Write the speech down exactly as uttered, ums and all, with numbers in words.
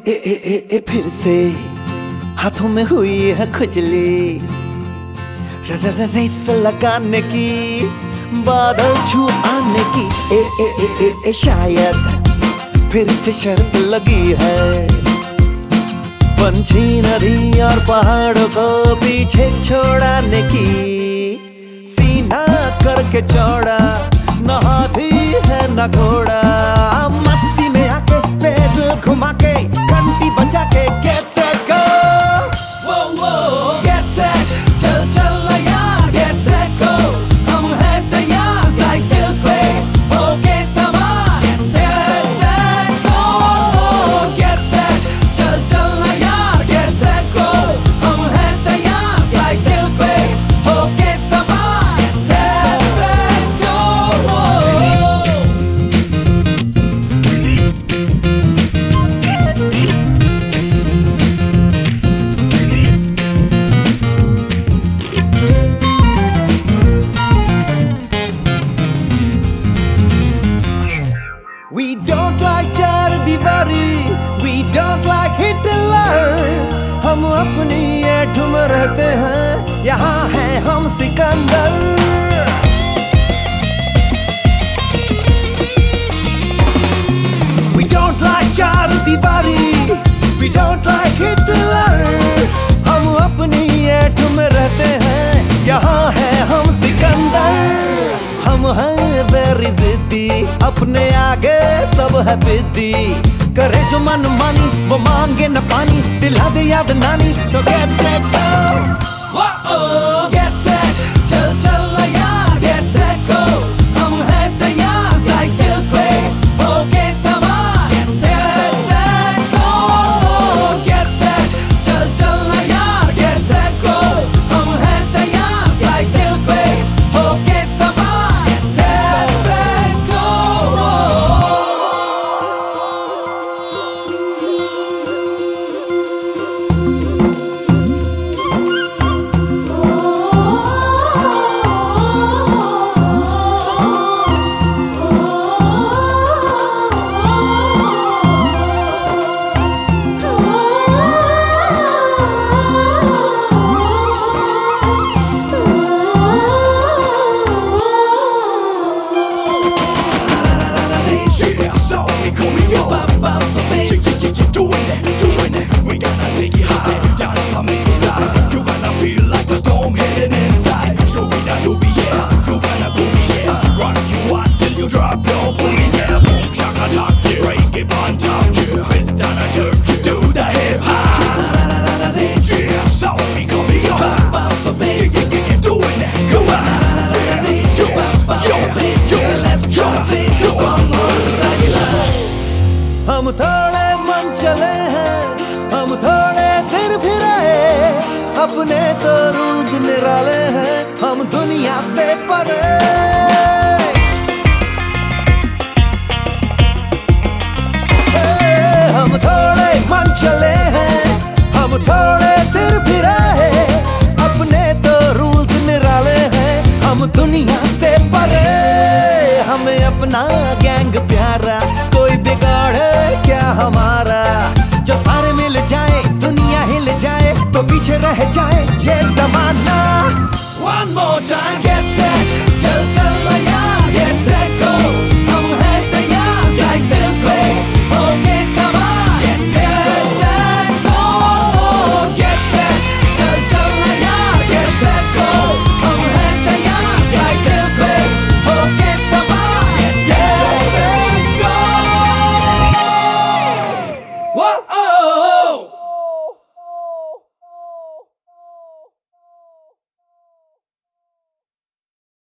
ए ए ए ए फिर से हाथों में हुई है खुजली, रेस लगाने की, बादल छू आने की। ए ए ए ए ए शायद फिर से शर्त लगी है, पंछी नदी और पहाड़ों को पीछे छोड़ाने की। सीना करके चौड़ा, न हाथी है न घोड़ा, मस्ती में आके पैदल घुमा के, घंटी बजा के get set go, वो वो get set, चल चल ना यार get set go, हम हैं तैयार साइकिल पे होके सवार। Get set go, get set, चल चल ना यार get set go, हम हैं तैयार साइकिल पे होके सवार। Get set go। We don't like चार दीवारी, we don't like hit and learn, हम अपनी ऐठ में रहते हैं, यहाँ है हम सिकंदर। We don't like चार दीवारी, we don't like hit and learn, हम अपनी ऐठ में रहते हैं, यहाँ है हम सिकंदर। हम हैं वेरी जिद्दी, अपने आगे सब है बिद्दी, करे जो मन मानी वो मांगे न पानी, दिला दे याद नानी। So get set go, oh get set, चल चल ना यार get set go, हम हैं तैयार साइकिल पे होके सवार। Get set go, get set, चल चल ना यार get set go, हम हैं तैयार साइकिल पे होके सवार। Get set go। हम थोड़े मन चले हैं, हम थोड़े सिर फिराए, अपने तो रूल्स निराले हैं, हम दुनिया से परे। हम थोड़े मन चले हैं, हम थोड़े सिर फिराए, अपने तो रूल्स निराले हैं, हम दुनिया से परे। हमें अपना गैंग प्यारा, कोई बिगाड़े क्या हमारा, जो सारे मिल जाए दुनिया हिल जाए, तो पीछे रह जाए ये जमाना। One more time, get set,